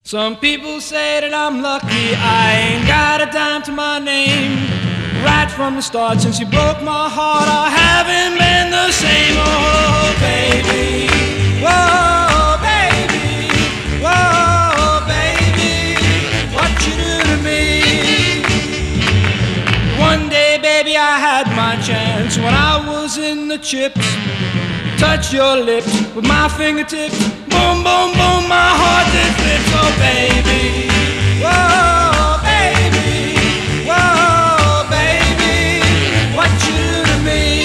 Some people say that I'm lucky, I ain't got a dime to my name. Right from the start, since you broke my heart, I haven't been the same. Oh, baby, whoa, baby, whoa, baby, what you do to me? One day, baby, I had my chance when I was in the chips. Touch your lips with my fingertips. Boom, boom, boom, my heart did flip. Oh, baby, whoa, baby, whoa, baby, what you do to me?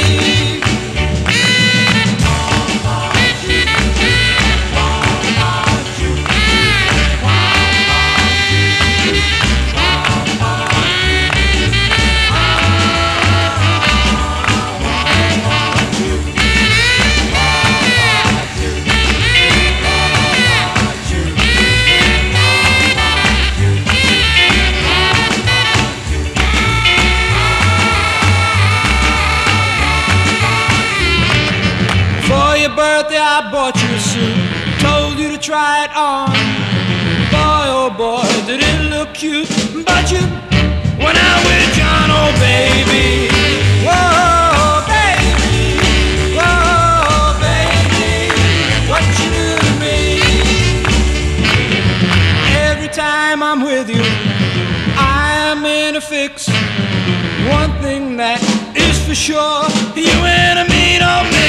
Birthday, I bought you a suit, told you to try it on. Boy, oh boy, did it look cute. But you went out with John, oh baby. Whoa, baby, whoa, baby, what you do to me? Every time I'm with you, I'm in a fix. One thing that is for sure, you and me don't